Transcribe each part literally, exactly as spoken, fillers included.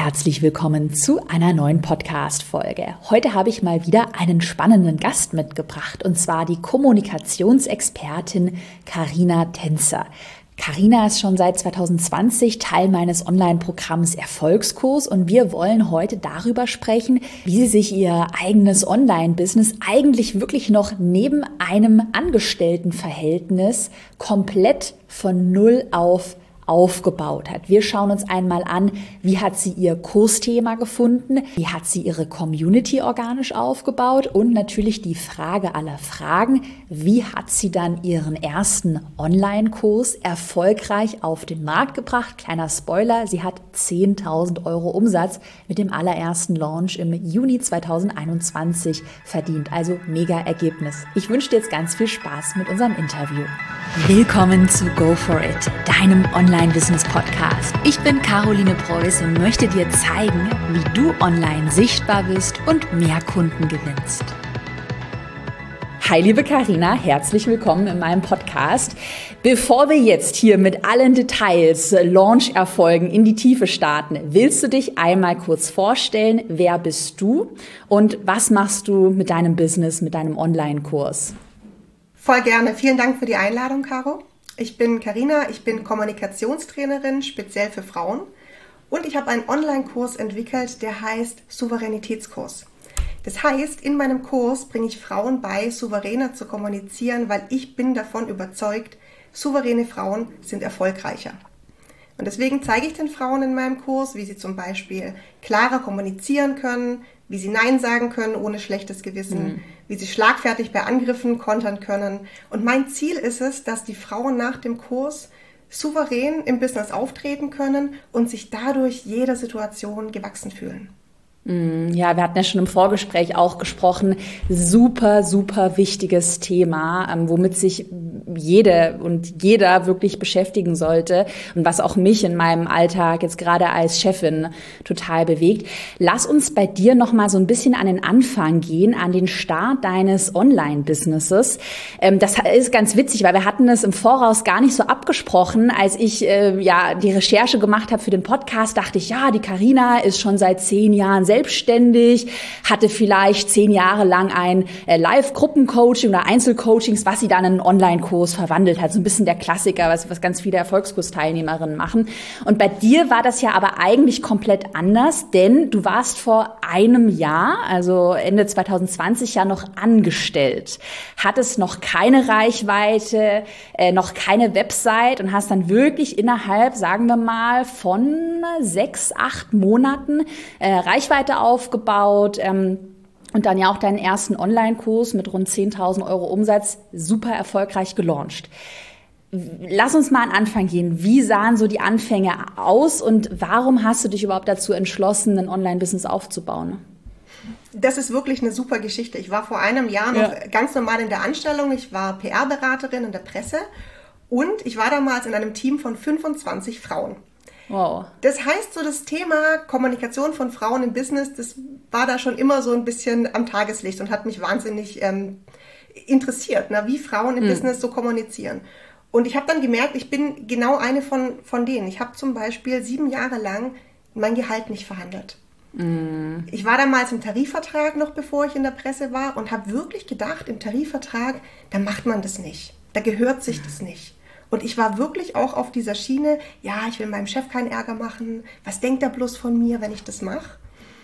Herzlich willkommen zu einer neuen Podcast-Folge. Heute habe ich mal wieder einen spannenden Gast mitgebracht, und zwar die Kommunikationsexpertin Carina Tänzer. Carina ist schon seit zwanzig zwanzig Teil meines Online-Programms Erfolgskurs, und wir wollen heute darüber sprechen, wie sie sich ihr eigenes Online-Business eigentlich wirklich noch neben einem Angestelltenverhältnis komplett von Null auf aufgebaut hat. Wir schauen uns einmal an, wie hat sie ihr Kursthema gefunden, wie hat sie ihre Community organisch aufgebaut und natürlich die Frage aller Fragen, wie hat sie dann ihren ersten Online-Kurs erfolgreich auf den Markt gebracht. Kleiner Spoiler, sie hat zehntausend Euro Umsatz mit dem allerersten Launch im Juni zweitausendeinundzwanzig verdient. Also mega Ergebnis. Ich wünsche dir jetzt ganz viel Spaß mit unserem Interview. Willkommen zu Go For It, deinem Online-Business-Podcast. Ich bin Caroline Preuß und möchte dir zeigen, wie du online sichtbar bist und mehr Kunden gewinnst. Hi liebe Carina, herzlich willkommen in meinem Podcast. Bevor wir jetzt hier mit allen Details, Launch-Erfolgen in die Tiefe starten, willst du dich einmal kurz vorstellen, wer bist du und was machst du mit deinem Business, mit deinem Online-Kurs? Voll gerne. Vielen Dank für die Einladung, Caro. Ich bin Carina, ich bin Kommunikationstrainerin, speziell für Frauen. Und ich habe einen Online-Kurs entwickelt, der heißt Souveränitätskurs. Das heißt, in meinem Kurs bringe ich Frauen bei, souveräner zu kommunizieren, weil ich bin davon überzeugt, souveräne Frauen sind erfolgreicher. Und deswegen zeige ich den Frauen in meinem Kurs, wie sie zum Beispiel klarer kommunizieren können, wie sie Nein sagen können ohne schlechtes Gewissen, mhm. wie sie schlagfertig bei Angriffen kontern können. Und mein Ziel ist es, dass die Frauen nach dem Kurs souverän im Business auftreten können und sich dadurch jeder Situation gewachsen fühlen. Ja, wir hatten ja schon im Vorgespräch auch gesprochen, super, super wichtiges Thema, ähm, womit sich jede und jeder wirklich beschäftigen sollte und was auch mich in meinem Alltag jetzt gerade als Chefin total bewegt. Lass uns bei dir nochmal so ein bisschen an den Anfang gehen, an den Start deines Online-Businesses. Ähm, das ist ganz witzig, weil wir hatten es im Voraus gar nicht so abgesprochen. Als ich äh, ja die Recherche gemacht habe für den Podcast, dachte ich, ja, die Carina ist schon seit zehn Jahren selbstständig, hatte vielleicht zehn Jahre lang ein äh, Live-Gruppencoaching oder Einzelcoachings, was sie dann in einen Online-Kurs verwandelt hat. So ein bisschen der Klassiker, was, was ganz viele Erfolgskursteilnehmerinnen machen. Und bei dir war das ja aber eigentlich komplett anders, denn du warst vor einem Jahr, also Ende zwanzig zwanzig, ja noch angestellt. Hattest noch keine Reichweite, äh, noch keine Website und hast dann wirklich innerhalb, sagen wir mal, von sechs, acht Monaten äh, Reichweite aufgebaut, ähm, und dann ja auch deinen ersten Online-Kurs mit rund zehntausend Euro Umsatz super erfolgreich gelauncht. Lass uns mal an den Anfang gehen. Wie sahen so die Anfänge aus und warum hast du dich überhaupt dazu entschlossen, ein Online-Business aufzubauen? Das ist wirklich eine super Geschichte. Ich war vor einem Jahr noch ja. ganz normal in der Anstellung. Ich war P R-Beraterin in der Presse und ich war damals in einem Team von fünfundzwanzig Frauen. Wow. Das heißt, so das Thema Kommunikation von Frauen im Business, das war da schon immer so ein bisschen am Tageslicht und hat mich wahnsinnig ähm, interessiert, ne, wie Frauen im hm. Business so kommunizieren. Und ich habe dann gemerkt, ich bin genau eine von, von denen. Ich habe zum Beispiel sieben Jahre lang mein Gehalt nicht verhandelt. Hm. Ich war damals im Tarifvertrag noch, bevor ich in der Presse war, und habe wirklich gedacht, im Tarifvertrag, da macht man das nicht. Da gehört sich das nicht. Und ich war wirklich auch auf dieser Schiene, ja, ich will meinem Chef keinen Ärger machen. Was denkt er bloß von mir, wenn ich das mache?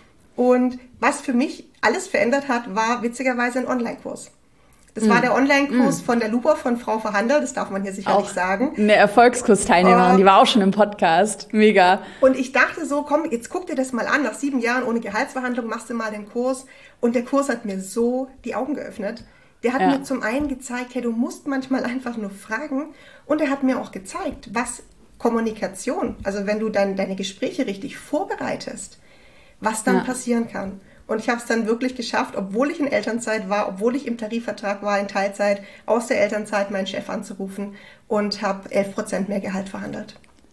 Und was für mich alles verändert hat, war witzigerweise ein Online-Kurs. Das mm. war der Online-Kurs mm. von der Lupa, von Frau Verhandler, das darf man hier sicherlich auch sagen. Eine Erfolgskursteilnehmerin, uh, die war auch schon im Podcast. Mega. Und ich dachte so, komm, jetzt guck dir das mal an. Nach sieben Jahren ohne Gehaltsverhandlung machst du mal den Kurs. Und der Kurs hat mir so die Augen geöffnet. Der hat ja. mir zum einen gezeigt, hey, du musst manchmal einfach nur fragen. Und er hat mir auch gezeigt, was Kommunikation, also wenn du dann deine Gespräche richtig vorbereitest, was dann ja. passieren kann. Und ich habe es dann wirklich geschafft, obwohl ich in Elternzeit war, obwohl ich im Tarifvertrag war, in Teilzeit, aus der Elternzeit meinen Chef anzurufen und habe elf Prozent mehr Gehalt verhandelt.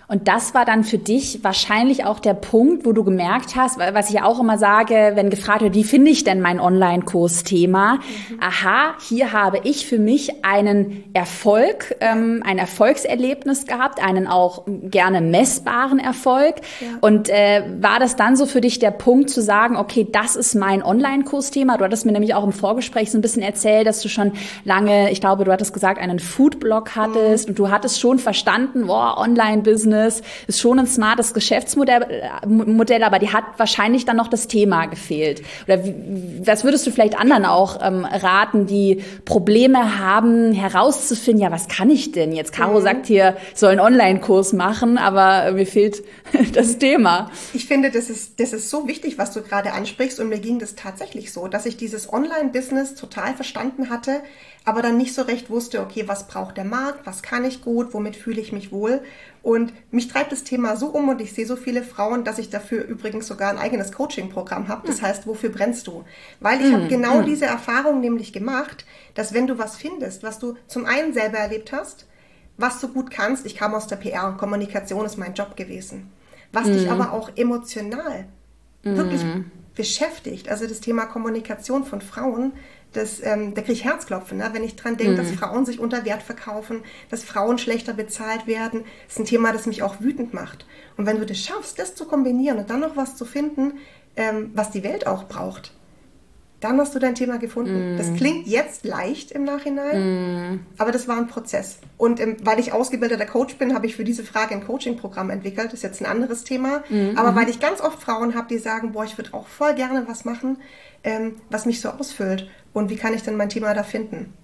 Und das war dann für dich wahrscheinlich auch der Punkt, wo du gemerkt hast, was ich ja auch immer sage, wenn gefragt wird, wie finde ich denn mein Online-Kurs-Thema? Mhm. Aha, hier habe ich für mich einen Erfolg, ähm, ein Erfolgserlebnis gehabt, einen auch gerne messbaren Erfolg. Ja. Und äh, war das dann so für dich der Punkt zu sagen, okay, das ist mein Online-Kurs-Thema? Du hattest mir nämlich auch im Vorgespräch so ein bisschen erzählt, dass du schon lange, ich glaube, du hattest gesagt, einen Food-Blog hattest, mhm. und du hattest schon verstanden, boah, Online-Business ist schon ein smartes Geschäftsmodell, Modell, aber die hat wahrscheinlich dann noch das Thema gefehlt. Oder wie, was würdest du vielleicht anderen auch ähm, raten, die Probleme haben, herauszufinden, ja, was kann ich denn jetzt? Caro mhm. sagt hier, ich soll einen Online-Kurs machen, aber mir fehlt das Thema. Ich finde, das ist, das ist so wichtig, was du gerade ansprichst, und mir ging das tatsächlich so, dass ich dieses Online-Business total verstanden hatte, aber dann nicht so recht wusste, okay, was braucht der Markt, was kann ich gut, womit fühle ich mich wohl. Und mich treibt das Thema so um, und ich sehe so viele Frauen, dass ich dafür übrigens sogar ein eigenes Coaching-Programm habe. Das heißt, wofür brennst du? Weil ich mm, habe genau mm. diese Erfahrung nämlich gemacht, dass wenn du was findest, was du zum einen selber erlebt hast, was du gut kannst, ich kam aus der P R und Kommunikation ist mein Job gewesen, was mm. dich aber auch emotional mm. wirklich beschäftigt, also das Thema Kommunikation von Frauen, Das, ähm, da kriege ich Herzklopfen, ne? Wenn ich dran denke, mhm. dass Frauen sich unter Wert verkaufen, dass Frauen schlechter bezahlt werden. Das ist ein Thema, das mich auch wütend macht. Und wenn du das schaffst, das zu kombinieren und dann noch was zu finden, ähm, was die Welt auch braucht, dann hast du dein Thema gefunden. Mm. Das klingt jetzt leicht im Nachhinein, mm. aber das war ein Prozess. Und ähm, weil ich ausgebildeter Coach bin, habe ich für diese Frage ein Coaching-Programm entwickelt. Das ist jetzt ein anderes Thema. Mm. Aber weil ich ganz oft Frauen habe, die sagen, boah, ich würde auch voll gerne was machen, ähm, was mich so ausfüllt. Und wie kann ich denn mein Thema da finden?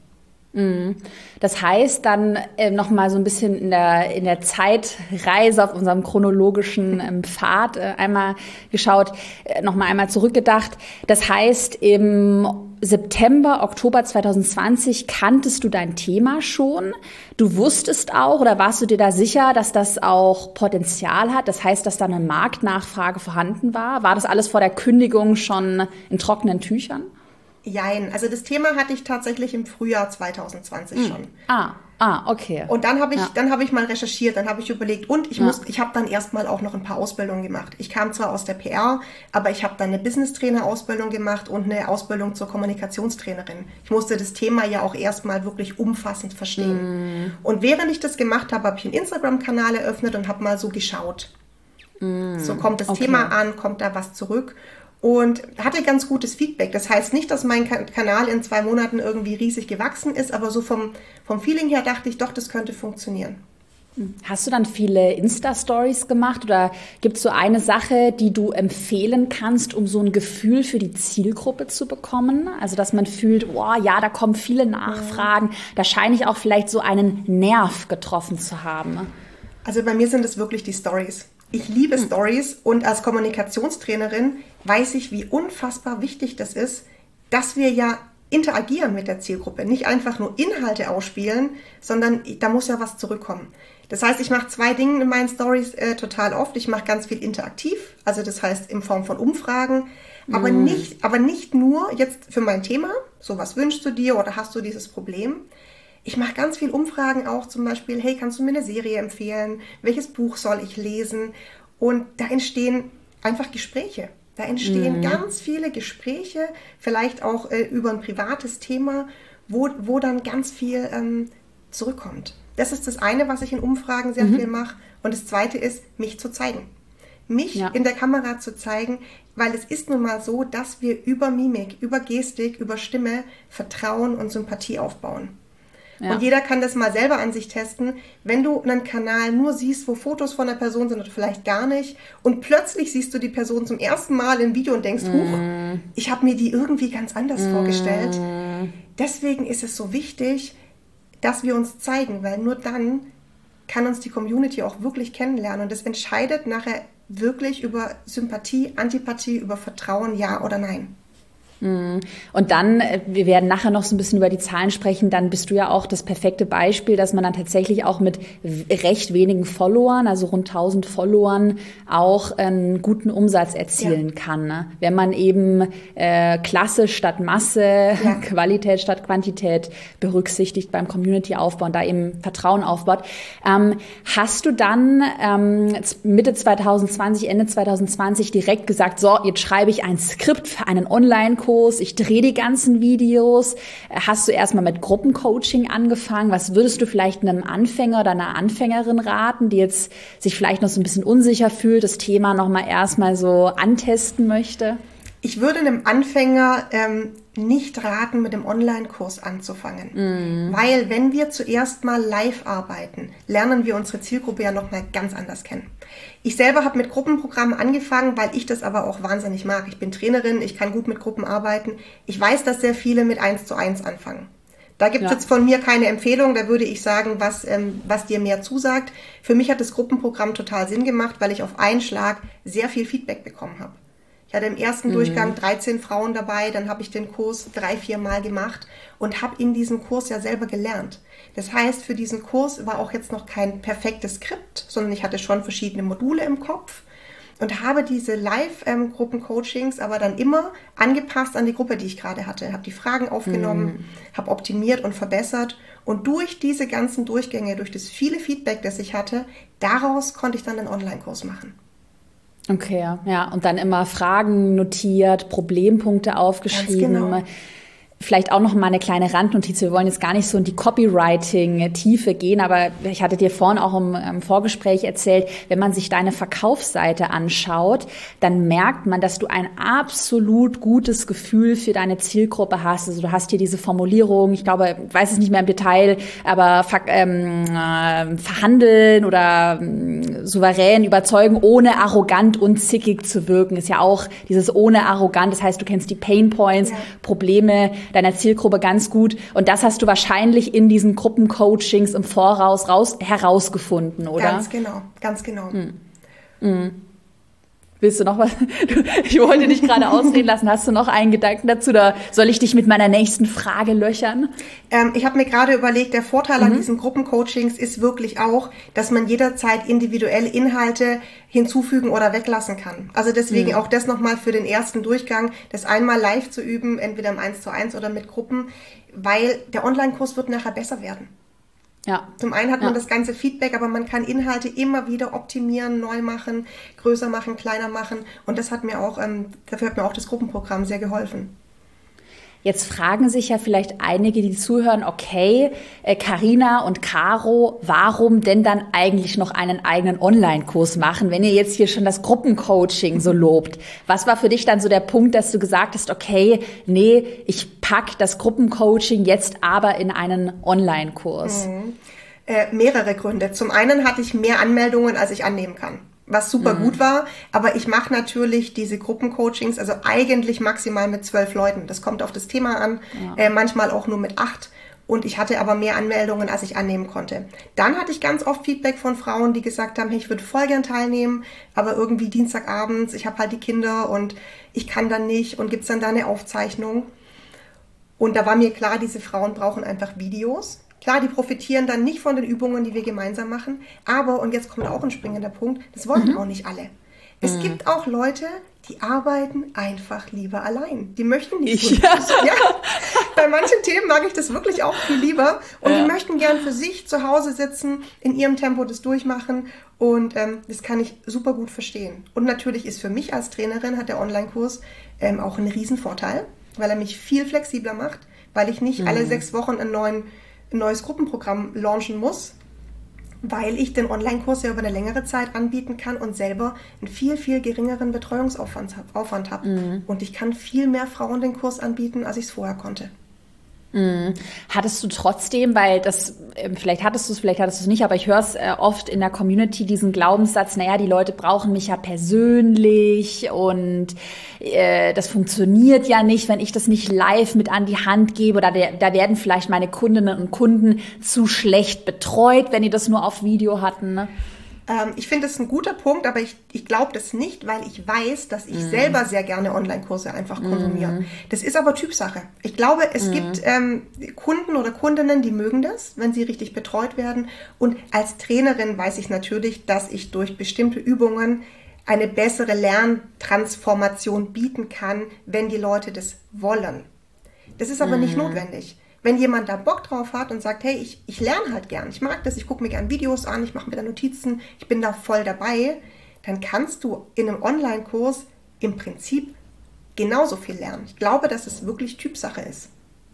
Das heißt, dann äh, noch mal so ein bisschen in der, in der Zeitreise auf unserem chronologischen ähm, Pfad äh, einmal geschaut, äh, noch mal einmal zurückgedacht. Das heißt, im September, Oktober zwanzig zwanzig kanntest du dein Thema schon. Du wusstest auch, oder warst du dir da sicher, dass das auch Potenzial hat? Das heißt, dass da eine Marktnachfrage vorhanden war? War das alles vor der Kündigung schon in trockenen Tüchern? Jein, also das Thema hatte ich tatsächlich im Frühjahr zwanzig zwanzig schon. Ah, ah, okay. Und dann habe ich, ja. dann habe ich mal recherchiert, dann habe ich überlegt, und ich ja. muss, ich habe dann erstmal auch noch ein paar Ausbildungen gemacht. Ich kam zwar aus der P R, aber ich habe dann eine Business-Trainer-Ausbildung gemacht und eine Ausbildung zur Kommunikationstrainerin. Ich musste das Thema ja auch erstmal wirklich umfassend verstehen. Mm. Und während ich das gemacht habe, habe ich einen Instagram-Kanal eröffnet und habe mal so geschaut. Mm. So kommt das okay. Thema an, kommt da was zurück? Und hatte ganz gutes Feedback. Das heißt nicht, dass mein Kanal in zwei Monaten irgendwie riesig gewachsen ist, aber so vom, vom Feeling her dachte ich, doch, das könnte funktionieren. Hast du dann viele Insta-Stories gemacht oder gibt es so eine Sache, die du empfehlen kannst, um so ein Gefühl für die Zielgruppe zu bekommen? Also, dass man fühlt, oh, ja, da kommen viele Nachfragen, da scheine ich auch vielleicht so einen Nerv getroffen zu haben. Also bei mir sind es wirklich die Stories. Ich liebe hm. Stories, und als Kommunikationstrainerin weiß ich, wie unfassbar wichtig das ist, dass wir ja interagieren mit der Zielgruppe. Nicht einfach nur Inhalte ausspielen, sondern da muss ja was zurückkommen. Das heißt, ich mache zwei Dinge in meinen Stories äh, total oft. Ich mache ganz viel interaktiv, also das heißt in Form von Umfragen, aber, hm. nicht, aber nicht nur jetzt für mein Thema, so was wünschst du dir oder hast du dieses Problem. Ich mache ganz viel Umfragen auch, zum Beispiel, hey, kannst du mir eine Serie empfehlen? Welches Buch soll ich lesen? Und da entstehen einfach Gespräche. Da entstehen mhm. ganz viele Gespräche, vielleicht auch äh, über ein privates Thema, wo, wo dann ganz viel ähm, zurückkommt. Das ist das eine, was ich in Umfragen sehr mhm. viel mache. Und das zweite ist, mich zu zeigen. Mich ja. in der Kamera zu zeigen, weil es ist nun mal so, dass wir über Mimik, über Gestik, über Stimme Vertrauen und Sympathie aufbauen. Ja. Und jeder kann das mal selber an sich testen. Wenn du einen Kanal nur siehst, wo Fotos von einer Person sind oder vielleicht gar nicht, und plötzlich siehst du die Person zum ersten Mal im Video und denkst, mm. huch, ich habe mir die irgendwie ganz anders mm. vorgestellt. Deswegen ist es so wichtig, dass wir uns zeigen, weil nur dann kann uns die Community auch wirklich kennenlernen. Und das entscheidet nachher wirklich über Sympathie, Antipathie, über Vertrauen, ja oder nein. Und dann, wir werden nachher noch so ein bisschen über die Zahlen sprechen, dann bist du ja auch das perfekte Beispiel, dass man dann tatsächlich auch mit recht wenigen Followern, also rund tausend Followern, auch einen guten Umsatz erzielen ja. kann. Ne? Wenn man eben äh, Klasse statt Masse, ja. Qualität statt Quantität berücksichtigt beim Community-Aufbau und da eben Vertrauen aufbaut. Ähm, hast du dann ähm, Mitte zwanzig zwanzig, Ende zwanzig zwanzig direkt gesagt, so, jetzt schreibe ich ein Skript für einen Online-Kurs, ich drehe die ganzen Videos. Hast du erstmal mit Gruppencoaching angefangen? Was würdest du vielleicht einem Anfänger oder einer Anfängerin raten, die jetzt sich vielleicht noch so ein bisschen unsicher fühlt, das Thema nochmal erstmal so antesten möchte? Ich würde einem Anfänger ähm, nicht raten, mit dem Online-Kurs anzufangen. Mm. Weil wenn wir zuerst mal live arbeiten, lernen wir unsere Zielgruppe ja nochmal ganz anders kennen. Ich selber habe mit Gruppenprogrammen angefangen, weil ich das aber auch wahnsinnig mag. Ich bin Trainerin, ich kann gut mit Gruppen arbeiten. Ich weiß, dass sehr viele mit eins zu eins anfangen. Da gibt es ja. jetzt von mir keine Empfehlung, da würde ich sagen, was, ähm, was dir mehr zusagt. Für mich hat das Gruppenprogramm total Sinn gemacht, weil ich auf einen Schlag sehr viel Feedback bekommen habe. Ich hatte im ersten mhm. Durchgang dreizehn Frauen dabei, dann habe ich den Kurs drei, vier Mal gemacht und habe in diesem Kurs ja selber gelernt. Das heißt, für diesen Kurs war auch jetzt noch kein perfektes Skript, sondern ich hatte schon verschiedene Module im Kopf und habe diese Live-Gruppen-Coachings aber dann immer angepasst an die Gruppe, die ich gerade hatte. Habe die Fragen aufgenommen, mhm. habe optimiert und verbessert und durch diese ganzen Durchgänge, durch das viele Feedback, das ich hatte, daraus konnte ich dann einen Online-Kurs machen. Okay, ja, und dann immer Fragen notiert, Problempunkte aufgeschrieben. Ganz genau. Vielleicht auch noch mal eine kleine Randnotiz. Wir wollen jetzt gar nicht so in die Copywriting-Tiefe gehen, aber ich hatte dir vorhin auch im, im Vorgespräch erzählt, wenn man sich deine Verkaufsseite anschaut, dann merkt man, dass du ein absolut gutes Gefühl für deine Zielgruppe hast. Also du hast hier diese Formulierung, ich glaube, ich weiß es nicht mehr im Detail, aber ähm, äh, verhandeln oder äh, souverän überzeugen, ohne arrogant und zickig zu wirken, ist ja auch dieses ohne arrogant. Das heißt, du kennst die Pain Points, ja. Probleme deiner Zielgruppe ganz gut. Und das hast du wahrscheinlich in diesen Gruppencoachings im Voraus raus, herausgefunden, oder? Ganz genau, ganz genau. Hm. Hm. Willst du noch was? Ich wollte dich gerade ausreden lassen. Hast du noch einen Gedanken dazu? Oder soll ich dich mit meiner nächsten Frage löchern? Ähm, ich habe mir gerade überlegt, der Vorteil mhm. an diesen Gruppencoachings ist wirklich auch, dass man jederzeit individuelle Inhalte hinzufügen oder weglassen kann. Also deswegen mhm. auch das nochmal für den ersten Durchgang, das einmal live zu üben, entweder im eins zu eins oder mit Gruppen, weil der Online-Kurs wird nachher besser werden. Ja. Zum einen hat man ja. das ganze Feedback, aber man kann Inhalte immer wieder optimieren, neu machen, größer machen, kleiner machen. Und das hat mir auch, ähm, dafür hat mir auch das Gruppenprogramm sehr geholfen. Jetzt fragen sich ja vielleicht einige, die zuhören, okay, Carina und Caro, warum denn dann eigentlich noch einen eigenen Online-Kurs machen, wenn ihr jetzt hier schon das Gruppencoaching so lobt? Was war für dich dann so der Punkt, dass du gesagt hast, okay, nee, ich pack das Gruppencoaching jetzt aber in einen Online-Kurs? Mhm. Äh, mehrere Gründe. Zum einen hatte ich mehr Anmeldungen, als ich annehmen kann. Was super mhm. gut war, aber ich mache natürlich diese Gruppencoachings, also eigentlich maximal mit zwölf Leuten. Das kommt auf das Thema an, ja. äh, manchmal auch nur mit acht. Und ich hatte aber mehr Anmeldungen, als ich annehmen konnte. Dann hatte ich ganz oft Feedback von Frauen, die gesagt haben, hey, ich würde voll gern teilnehmen, aber irgendwie Dienstagabends, ich habe halt die Kinder und ich kann dann nicht und gibt's dann da eine Aufzeichnung? Und da war mir klar, diese Frauen brauchen einfach Videos. Klar, die profitieren dann nicht von den Übungen, die wir gemeinsam machen, aber, und jetzt kommt auch ein springender Punkt, das wollen mhm. auch nicht alle. Es mhm. gibt auch Leute, die arbeiten einfach lieber allein. Die möchten nicht. Ich, ja. ja. Bei manchen Themen mag ich das wirklich auch viel lieber und ja. die möchten gern für sich zu Hause sitzen, in ihrem Tempo das durchmachen und ähm, das kann ich super gut verstehen. Und natürlich ist für mich als Trainerin, hat der Online-Kurs ähm, auch einen Riesenvorteil, weil er mich viel flexibler macht, weil ich nicht mhm. alle sechs Wochen einen neuen ein neues Gruppenprogramm launchen muss, weil ich den Online-Kurs ja über eine längere Zeit anbieten kann und selber einen viel, viel geringeren Betreuungsaufwand habe. Mhm. Und ich kann viel mehr Frauen den Kurs anbieten, als ich es vorher konnte. Mhm. Hattest du trotzdem, weil das, vielleicht hattest du es, vielleicht hattest du es nicht, aber ich höre es äh, oft in der Community, diesen Glaubenssatz, naja, die Leute brauchen mich ja persönlich und äh, das funktioniert ja nicht, wenn ich das nicht live mit an die Hand gebe oder der, da werden vielleicht meine Kundinnen und Kunden zu schlecht betreut, wenn die das nur auf Video hatten, ne? Ähm, ich finde es ein guter Punkt, aber ich, ich glaube das nicht, weil ich weiß, dass ich mm. selber sehr gerne Online-Kurse einfach konsumiere. Mm. Das ist aber Typsache. Ich glaube, es mm. gibt ähm, Kunden oder Kundinnen, die mögen das, wenn sie richtig betreut werden. Und als Trainerin weiß ich natürlich, dass ich durch bestimmte Übungen eine bessere Lerntransformation bieten kann, wenn die Leute das wollen. Das ist aber mm. nicht notwendig. Wenn jemand da Bock drauf hat und sagt, hey, ich, ich lerne halt gern, ich mag das, ich gucke mir gern Videos an, ich mache mir da Notizen, ich bin da voll dabei, dann kannst du in einem Online-Kurs im Prinzip genauso viel lernen. Ich glaube, dass es wirklich Typsache ist.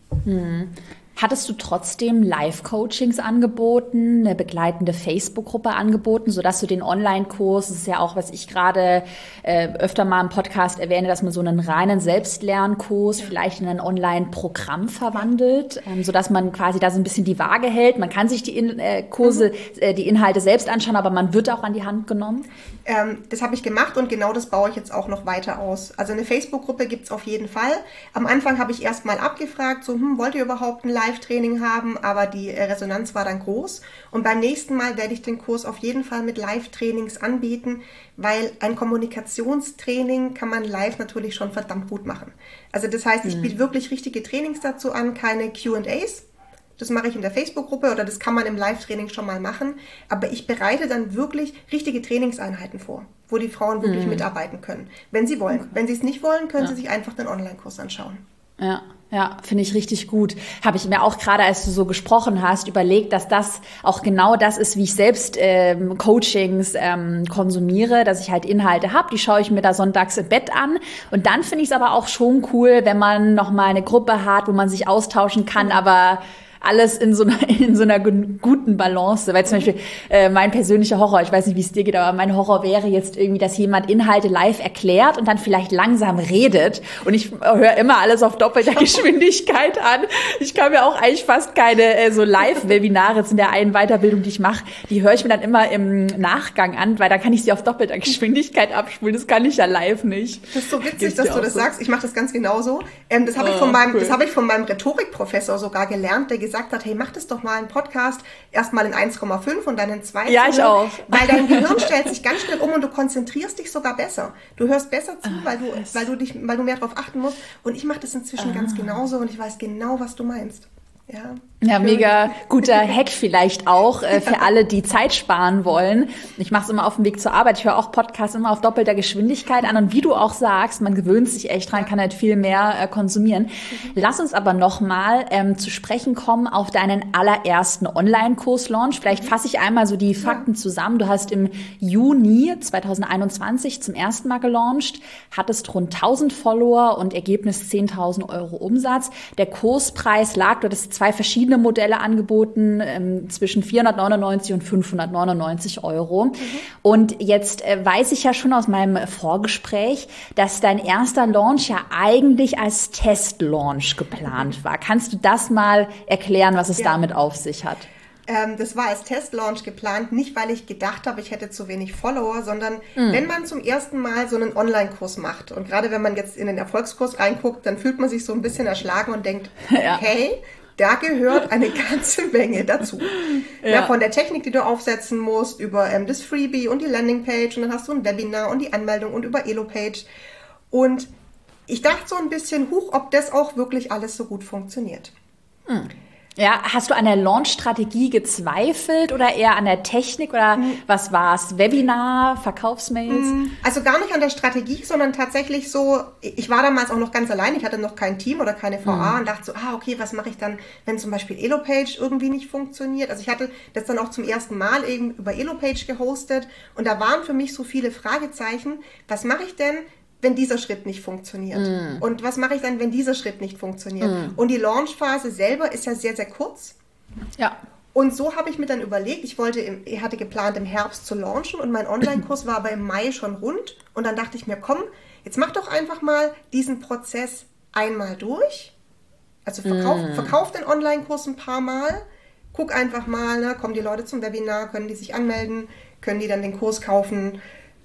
Hm. Hattest du trotzdem Live-Coachings angeboten, eine begleitende Facebook-Gruppe angeboten, sodass du den Online-Kurs, das ist ja auch, was ich gerade äh, öfter mal im Podcast erwähne, dass man so einen reinen Selbstlernkurs vielleicht in ein Online-Programm verwandelt, ähm, sodass man quasi da so ein bisschen die Waage hält. Man kann sich die in, äh, Kurse, mhm. äh, die Inhalte selbst anschauen, aber man wird auch an die Hand genommen. Ähm, das habe ich gemacht und genau das baue ich jetzt auch noch weiter aus. Also eine Facebook-Gruppe gibt es auf jeden Fall. Am Anfang habe ich erst mal abgefragt, so, hm, wollt ihr überhaupt ein Live-Training haben? Aber die Resonanz war dann groß. Und beim nächsten Mal werde ich den Kurs auf jeden Fall mit Live-Trainings anbieten, weil ein Kommunikationstraining kann man live natürlich schon verdammt gut machen. Also das heißt, ich mhm. biete wirklich richtige Trainings dazu an, keine Q and A's. Das mache ich in der Facebook-Gruppe oder das kann man im Live-Training schon mal machen. Aber ich bereite dann wirklich richtige Trainingseinheiten vor, wo die Frauen wirklich mhm. mitarbeiten können, wenn sie wollen. Okay. Wenn sie es nicht wollen, können ja. sie sich einfach den Online-Kurs anschauen. Ja, ja, finde ich richtig gut. Habe ich mir auch gerade, als du so gesprochen hast, überlegt, dass das auch genau das ist, wie ich selbst ähm, Coachings ähm, konsumiere, dass ich halt Inhalte habe, die schaue ich mir da sonntags im Bett an. Und dann finde ich es aber auch schon cool, wenn man nochmal eine Gruppe hat, wo man sich austauschen kann, aber alles in so einer, in so einer guten Balance, weil zum Beispiel äh, mein persönlicher Horror, ich weiß nicht, wie es dir geht, aber mein Horror wäre jetzt irgendwie, dass jemand Inhalte live erklärt und dann vielleicht langsam redet und ich höre immer alles auf doppelter Geschwindigkeit an. Ich kann mir auch eigentlich fast keine äh, so Live-Webinare jetzt in der einen Weiterbildung, die ich mache, die höre ich mir dann immer im Nachgang an, weil da kann ich sie auf doppelter Geschwindigkeit abspulen. Das kann ich ja live nicht. Das ist so witzig, Gibt's dass du das so? sagst. Ich mache das ganz genauso. Ähm, das habe oh, ich von meinem, cool. das habe ich von meinem Rhetorikprofessor sogar gelernt, der gesagt hat, hey, mach das doch mal einen Podcast, erstmal in eins Komma fünf und dann in zwei. Ja, ich auch. Weil dein Gehirn stellt sich ganz schnell um und du konzentrierst dich sogar besser. Du hörst besser zu, weil du, weil du dich, weil du mehr darauf achten musst. Und ich mache das inzwischen ah. ganz genauso und ich weiß genau, was du meinst. Ja, ja, mega guter Hack vielleicht auch äh, für alle, die Zeit sparen wollen. Ich mache es immer auf dem Weg zur Arbeit. Ich höre auch Podcasts immer auf doppelter Geschwindigkeit an. Und wie du auch sagst, man gewöhnt sich echt dran, kann halt viel mehr äh, konsumieren. Mhm. Lass uns aber nochmal ähm, zu sprechen kommen auf deinen allerersten Online-Kurs-Launch. Vielleicht fasse ich einmal so die Fakten ja. zusammen. Du hast im Juni zwanzig einundzwanzig zum ersten Mal gelauncht, hattest rund tausend Follower und Ergebnis zehntausend Euro Umsatz. Der Kurspreis lag, du hattest zwei verschiedene Modelle angeboten, ähm, zwischen vierhundertneunundneunzig und fünfhundertneunundneunzig Euro. Mhm. Und jetzt äh, weiß ich ja schon aus meinem Vorgespräch, dass dein erster Launch ja eigentlich als Testlaunch geplant war. Kannst du das mal erklären, was es ja. damit auf sich hat? Ähm, das war als Testlaunch geplant, nicht weil ich gedacht habe, ich hätte zu wenig Follower, sondern mhm. wenn man zum ersten Mal so einen Online-Kurs macht und gerade wenn man jetzt in den Erfolgskurs reinguckt, dann fühlt man sich so ein bisschen erschlagen und denkt, ja. okay, da gehört eine ganze Menge dazu. Ja. Ja, von der Technik, die du aufsetzen musst, über ähm, das Freebie und die Landingpage und dann hast du ein Webinar und die Anmeldung und über Elopage. Und ich dachte so ein bisschen, huch, ob das auch wirklich alles so gut funktioniert. Mhm. Ja, hast du an der Launch-Strategie gezweifelt oder eher an der Technik oder mhm. was war's? Webinar, Verkaufsmails? Also gar nicht an der Strategie, sondern tatsächlich so, ich war damals auch noch ganz allein, ich hatte noch kein Team oder keine V A mhm. und dachte so, ah okay, was mache ich dann, wenn zum Beispiel Elopage irgendwie nicht funktioniert? Also ich hatte das dann auch zum ersten Mal eben über Elopage gehostet und da waren für mich so viele Fragezeichen, was mache ich denn, wenn dieser Schritt nicht funktioniert? Mm. Und was mache ich dann, wenn dieser Schritt nicht funktioniert? Mm. Und die Launchphase selber ist ja sehr, sehr kurz. Ja. Und so habe ich mir dann überlegt, ich wollte, im, ich hatte geplant, im Herbst zu launchen und mein Online-Kurs war aber im Mai schon rund. Und dann dachte ich mir, komm, jetzt mach doch einfach mal diesen Prozess einmal durch. Also verkauf, mm. verkauf den Online-Kurs ein paar Mal. Guck einfach mal, ne, kommen die Leute zum Webinar, können die sich anmelden, können die dann den Kurs kaufen.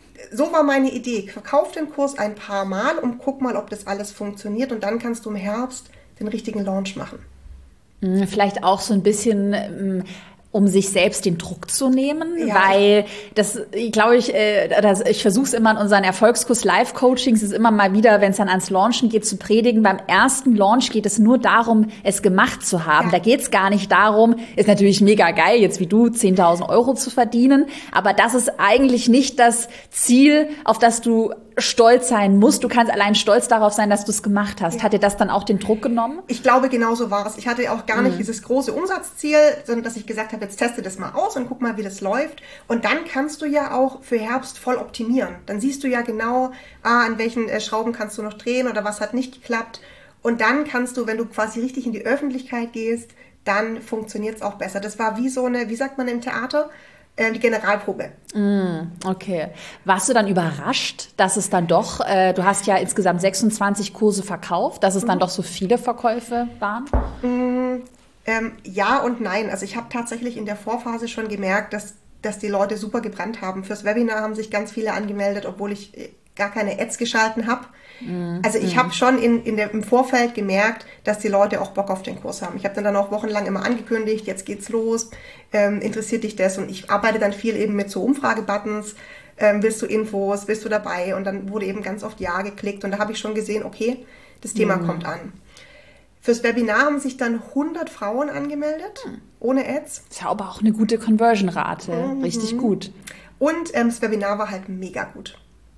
So war meine Idee. Verkauf den Kurs ein paar Mal und guck mal, ob das alles funktioniert. Und dann kannst du im Herbst den richtigen Launch machen. Vielleicht auch so ein bisschen um sich selbst den Druck zu nehmen, Ja. weil das, glaube ich, äh, das, ich versuche es immer in unseren Erfolgskurs Live-Coachings, ist immer mal wieder, wenn es dann ans Launchen geht, zu predigen. Beim ersten Launch geht es nur darum, es gemacht zu haben. Ja. Da geht es gar nicht darum, ist natürlich mega geil, jetzt wie du zehntausend Euro zu verdienen, aber das ist eigentlich nicht das Ziel, auf das du stolz sein musst. Du kannst allein stolz darauf sein, dass du es gemacht hast. Ja. Hat dir das dann auch den Druck genommen? Ich glaube, genau so war es. Ich hatte auch gar nicht Mhm. dieses große Umsatzziel, sondern dass ich gesagt habe, jetzt teste das mal aus und guck mal, wie das läuft. Und dann kannst du ja auch für Herbst voll optimieren. Dann siehst du ja genau, ah, an welchen äh, Schrauben kannst du noch drehen oder was hat nicht geklappt. Und dann kannst du, wenn du quasi richtig in die Öffentlichkeit gehst, dann funktioniert es auch besser. Das war wie so eine, wie sagt man im Theater, äh, die Generalprobe. Okay. Warst du dann überrascht, dass es dann doch, äh, du hast ja insgesamt sechsundzwanzig Kurse verkauft, dass es dann doch so viele Verkäufe waren? Ähm, ja und nein. Also ich habe tatsächlich in der Vorphase schon gemerkt, dass, dass die Leute super gebrannt haben. Fürs Webinar haben sich ganz viele angemeldet, obwohl ich äh, gar keine Ads geschalten habe. Mm, also ich mm. habe schon in, in der, im Vorfeld gemerkt, dass die Leute auch Bock auf den Kurs haben. Ich habe dann, dann auch wochenlang immer angekündigt, jetzt geht's los, ähm, interessiert dich das? Und ich arbeite dann viel eben mit so Umfragebuttons. Ähm, willst du Infos, bist du dabei? Und dann wurde eben ganz oft Ja geklickt. Und da habe ich schon gesehen, okay, das Thema mm. kommt an. Fürs Webinar haben sich dann hundert Frauen angemeldet, ohne Ads. Das ist ja aber auch eine gute Conversion-Rate, mhm. richtig gut. Und ähm, das Webinar war halt mega gut.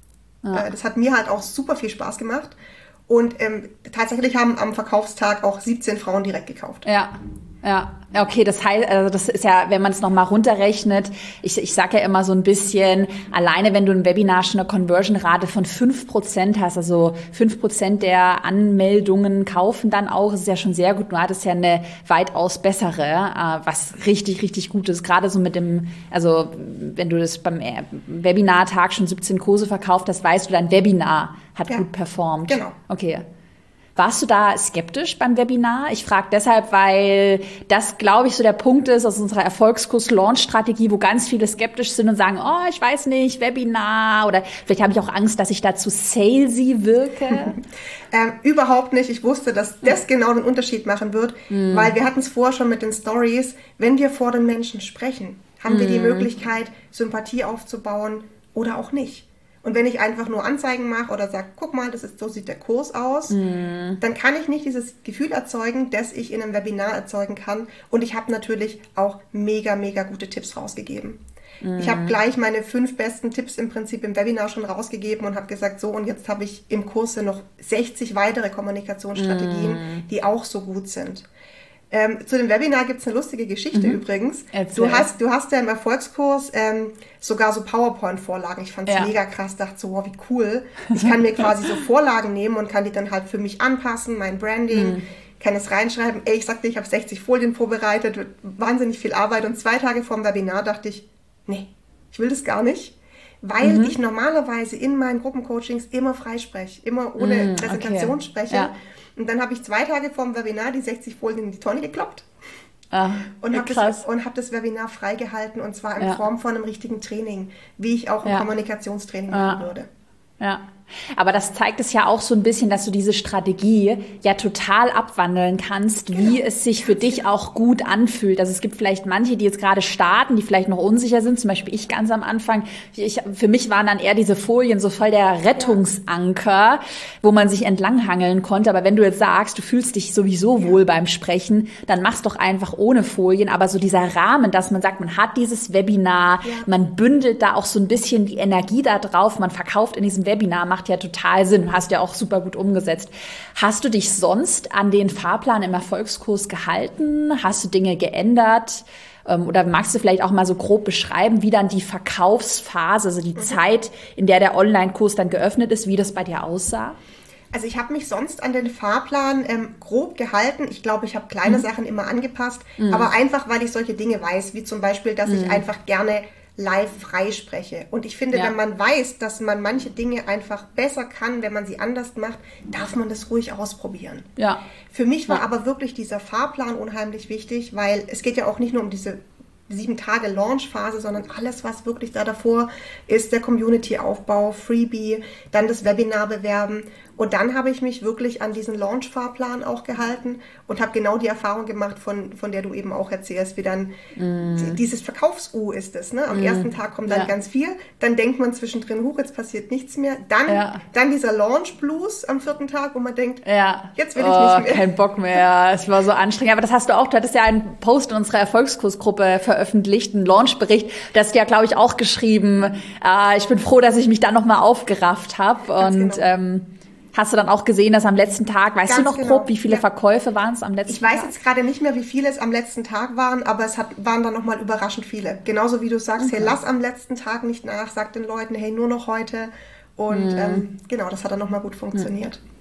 Ja. Äh, das hat mir halt auch super viel Spaß gemacht. Und ähm, tatsächlich haben am Verkaufstag auch siebzehn Frauen direkt gekauft. Ja, ja. Okay, das heißt, also das ist ja, wenn man es nochmal runterrechnet, ich, ich sage ja immer so ein bisschen, alleine wenn du ein Webinar schon eine Conversion-Rate von fünf Prozent hast, also fünf Prozent der Anmeldungen kaufen dann auch, ist ja schon sehr gut. Du hattest ja eine weitaus bessere, äh, was richtig, richtig gut ist. Gerade so mit dem, also wenn du das beim Webinartag schon siebzehn Kurse verkauft hast, weißt du, dein Webinar hat ja. gut performt. Genau. Okay. Warst du da skeptisch beim Webinar? Ich frage deshalb, weil das, glaube ich, so der Punkt ist aus unserer Erfolgskurs-Launch-Strategie, wo ganz viele skeptisch sind und sagen, oh, ich weiß nicht, Webinar, oder vielleicht habe ich auch Angst, dass ich da zu salesy wirke. ähm, überhaupt nicht. Ich wusste, dass das genau den Unterschied machen wird, mm. weil wir hatten es vorher schon mit den Stories. Wenn wir vor den Menschen sprechen, haben mm. wir die Möglichkeit, Sympathie aufzubauen oder auch nicht. Und wenn ich einfach nur Anzeigen mache oder sage, guck mal, das ist, so sieht der Kurs aus, mm. dann kann ich nicht dieses Gefühl erzeugen, das ich in einem Webinar erzeugen kann. Und ich habe natürlich auch mega, mega gute Tipps rausgegeben. Mm. Ich habe gleich meine fünf besten Tipps im Prinzip im Webinar schon rausgegeben und habe gesagt, so, und jetzt habe ich im Kurs noch sechzig weitere Kommunikationsstrategien, mm. die auch so gut sind. Ähm, zu dem Webinar gibt's eine lustige Geschichte mhm. übrigens. Erzähl. Du hast, du hast ja im Erfolgskurs ähm, sogar so PowerPoint-Vorlagen. Ich fand's ja. mega krass, dachte so, wow, wie cool. Ich kann mir quasi so Vorlagen nehmen und kann die dann halt für mich anpassen, mein Branding, mhm. kann es reinschreiben. Ey, ich sagte, ich habe sechzig Folien vorbereitet, wird wahnsinnig viel Arbeit. Und zwei Tage vor dem Webinar dachte ich, nee, ich will das gar nicht. Weil mhm. ich normalerweise in meinen Gruppencoachings immer freispreche, immer ohne mhm, Präsentation okay. spreche. Ja. Und dann habe ich zwei Tage vor dem Webinar die sechzig Folien in die Tonne gekloppt ah, und habe das, hab das Webinar freigehalten und zwar in ja. Form von einem richtigen Training, wie ich auch ein ja. Kommunikationstraining machen ja. würde. Ja. Aber das zeigt es ja auch so ein bisschen, dass du diese Strategie ja total abwandeln kannst, wie genau. es sich für dich auch gut anfühlt. Also es gibt vielleicht manche, die jetzt gerade starten, die vielleicht noch unsicher sind, zum Beispiel ich ganz am Anfang. Ich, für mich waren dann eher diese Folien so voll der Rettungsanker, wo man sich entlanghangeln konnte. Aber wenn du jetzt sagst, du fühlst dich sowieso ja. wohl beim Sprechen, dann mach's doch einfach ohne Folien. Aber so dieser Rahmen, dass man sagt, man hat dieses Webinar, ja. man bündelt da auch so ein bisschen die Energie da drauf, man verkauft in diesem Webinar, macht ja total Sinn, hast ja auch super gut umgesetzt. Hast du dich sonst an den Fahrplan im Erfolgskurs gehalten? Hast du Dinge geändert? Oder magst du vielleicht auch mal so grob beschreiben, wie dann die Verkaufsphase, also die mhm. Zeit, in der der Online-Kurs dann geöffnet ist, wie das bei dir aussah? Also ich habe mich sonst an den Fahrplan ähm, grob gehalten. Ich glaube, ich habe kleine mhm. Sachen immer angepasst, mhm. aber einfach, weil ich solche Dinge weiß, wie zum Beispiel, dass mhm. ich einfach gerne live freispreche. Und ich finde, ja. wenn man weiß, dass man manche Dinge einfach besser kann, wenn man sie anders macht, darf man das ruhig ausprobieren. Ja. Für mich war ja. aber wirklich dieser Fahrplan unheimlich wichtig, weil es geht ja auch nicht nur um diese sieben Tage Launchphase, sondern alles, was wirklich da davor ist, der Community-Aufbau, Freebie, dann das Webinar bewerben. Und dann habe ich mich wirklich an diesen Launch-Fahrplan auch gehalten und habe genau die Erfahrung gemacht, von, von der du eben auch erzählst, wie dann mm. dieses Verkaufs-U ist es. Ne? Am mm. ersten Tag kommt dann ja. ganz viel, dann denkt man zwischendrin, huch, jetzt passiert nichts mehr. Dann, ja. dann dieser Launch-Blues am vierten Tag, wo man denkt, ja. jetzt will oh, ich nicht mehr. Kein Bock mehr, es war so anstrengend. Aber das hast du auch, du hattest ja einen Post in unserer Erfolgskursgruppe veröffentlicht, einen Launchbericht. Da hast du ja, glaube ich, auch geschrieben, äh, ich bin froh, dass ich mich dann nochmal aufgerafft habe. Und genau. ähm, hast du dann auch gesehen, dass am letzten Tag, weißt Ganz du noch genau. grob, wie viele ja. Verkäufe waren es am letzten Tag? Ich weiß Tag? jetzt gerade nicht mehr, wie viele es am letzten Tag waren, aber es hat, waren dann nochmal überraschend viele. Genauso wie du sagst, okay. hey, lass am letzten Tag nicht nach, sag den Leuten, hey, nur noch heute. Und mhm. ähm, genau, das hat dann nochmal gut funktioniert. Mhm.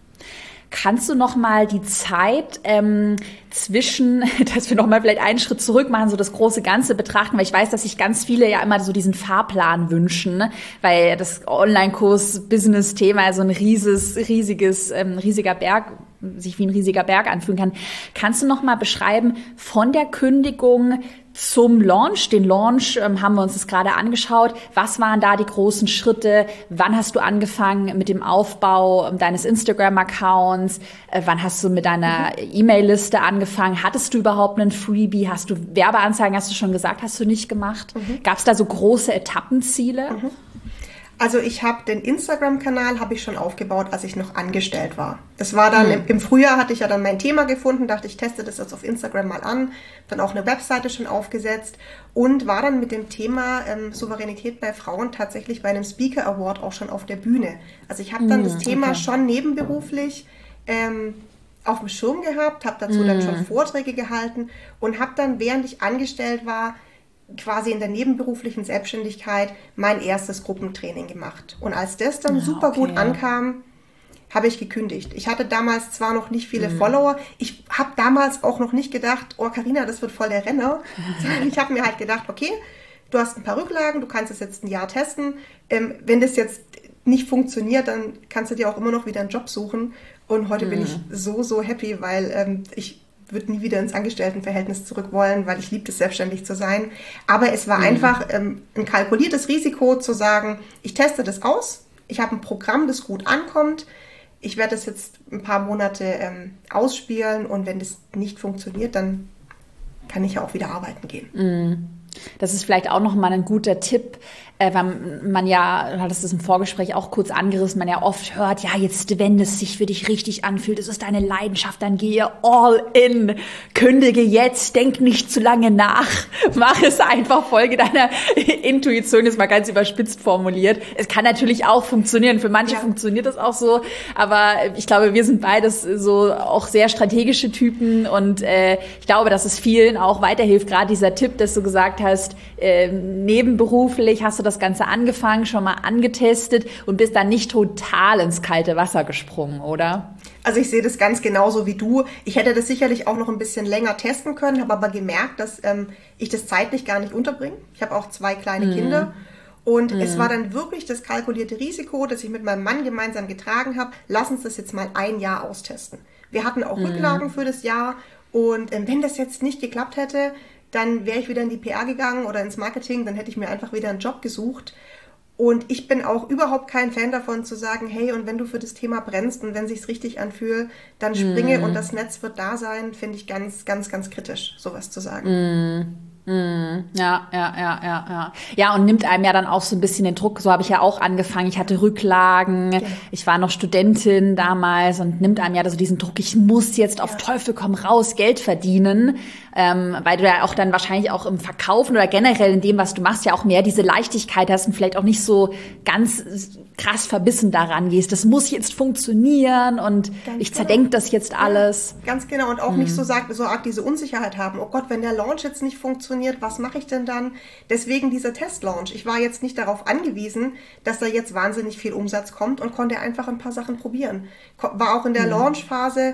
Kannst du noch mal die Zeit ähm, zwischen, dass wir noch mal vielleicht einen Schritt zurück machen, so das große Ganze betrachten, weil ich weiß, dass sich ganz viele ja immer so diesen Fahrplan wünschen, ne? Weil das Online-Kurs-Business-Thema so ein rieses, riesiges, ähm, riesiger Berg, sich wie ein riesiger Berg anfühlen kann. Kannst du noch mal beschreiben, von der Kündigung zum Launch, den Launch ähm, haben wir uns das gerade angeschaut. Was waren da die großen Schritte? Wann hast du angefangen mit dem Aufbau ähm, deines Instagram-Accounts? Äh, wann hast du mit deiner mhm. E-Mail-Liste angefangen? Hattest du überhaupt einen Freebie? Hast du Werbeanzeigen, hast du schon gesagt, hast du nicht gemacht? Mhm. Gab es da so große Etappenziele? Mhm. Also ich habe den Instagram-Kanal habe ich schon aufgebaut, als ich noch angestellt war. Das war dann, mhm. im Frühjahr hatte ich ja dann mein Thema gefunden, dachte ich, teste das jetzt auf Instagram mal an, dann auch eine Webseite schon aufgesetzt und war dann mit dem Thema ähm, Souveränität bei Frauen tatsächlich bei einem Speaker Award auch schon auf der Bühne. Also ich habe dann mhm, das Thema okay. schon nebenberuflich ähm, auf dem Schirm gehabt, habe dazu mhm. dann schon Vorträge gehalten und habe dann, während ich angestellt war, quasi in der nebenberuflichen Selbstständigkeit mein erstes Gruppentraining gemacht. Und als das dann ja, super okay. gut ankam, habe ich gekündigt. Ich hatte damals zwar noch nicht viele mhm. Follower, ich habe damals auch noch nicht gedacht, oh Carina, das wird voll der Renner. Ich habe mir halt gedacht, okay, du hast ein paar Rücklagen, du kannst es jetzt ein Jahr testen. Ähm, wenn das jetzt nicht funktioniert, dann kannst du dir auch immer noch wieder einen Job suchen. Und heute mhm. bin ich so, so happy, weil ähm, ich würde nie wieder ins Angestelltenverhältnis zurück wollen, weil ich liebe es, selbstständig zu sein. Aber es war mhm. einfach ähm, ein kalkuliertes Risiko zu sagen, ich teste das aus, ich habe ein Programm, das gut ankommt, ich werde das jetzt ein paar Monate ähm, ausspielen und wenn das nicht funktioniert, dann kann ich ja auch wieder arbeiten gehen. Mhm. Das ist vielleicht auch noch mal ein guter Tipp, äh, weil man ja, du hattest es im Vorgespräch auch kurz angerissen, man ja oft hört, ja, jetzt, wenn es sich für dich richtig anfühlt, es ist deine Leidenschaft, dann gehe all in, kündige jetzt, denk nicht zu lange nach, mach es einfach, folge deiner Intuition, ist mal ganz überspitzt formuliert. Es kann natürlich auch funktionieren, für manche ja. funktioniert das auch so, aber ich glaube, wir sind beides so auch sehr strategische Typen und äh, ich glaube, dass es vielen auch weiterhilft, gerade dieser Tipp, dass du gesagt hast, äh, nebenberuflich hast du das Ganze angefangen, schon mal angetestet und bist dann nicht total ins kalte Wasser gesprungen, oder? Also ich sehe das ganz genauso wie du. Ich hätte das sicherlich auch noch ein bisschen länger testen können, habe aber gemerkt, dass ähm, ich das zeitlich gar nicht unterbringe. Ich habe auch zwei kleine mhm. Kinder und mhm. es war dann wirklich das kalkulierte Risiko, das ich mit meinem Mann gemeinsam getragen habe. Lass uns das jetzt mal ein Jahr austesten. Wir hatten auch mhm. Rücklagen für das Jahr und ähm, wenn das jetzt nicht geklappt hätte, dann wäre ich wieder in die P R gegangen oder ins Marketing, dann hätte ich mir einfach wieder einen Job gesucht. Und ich bin auch überhaupt kein Fan davon zu sagen, hey, und wenn du für das Thema brennst und wenn sich's richtig anfühlt, dann springe mm. und das Netz wird da sein, finde ich ganz, ganz, ganz kritisch, sowas zu sagen. Mm. Mm, ja, ja, ja, ja, ja. Ja, und nimmt einem ja dann auch so ein bisschen den Druck. So habe ich ja auch angefangen. Ich hatte Rücklagen. Ja. Ich war noch Studentin damals und nimmt einem ja so diesen Druck, ich muss jetzt auf ja. Teufel komm raus Geld verdienen. Ähm, weil du ja auch dann wahrscheinlich auch im Verkaufen oder generell in dem, was du machst, ja auch mehr diese Leichtigkeit hast und vielleicht auch nicht so ganz krass verbissen daran gehst. Das muss jetzt funktionieren und ganz ich zerdenke genau. das jetzt alles. Ja, ganz genau. Und auch mhm. nicht so, sagt, so arg diese Unsicherheit haben. Oh Gott, wenn der Launch jetzt nicht funktioniert, was mache ich denn dann? Deswegen dieser Testlaunch. Ich war jetzt nicht darauf angewiesen, dass da jetzt wahnsinnig viel Umsatz kommt und konnte einfach ein paar Sachen probieren. War auch in der mhm. Launchphase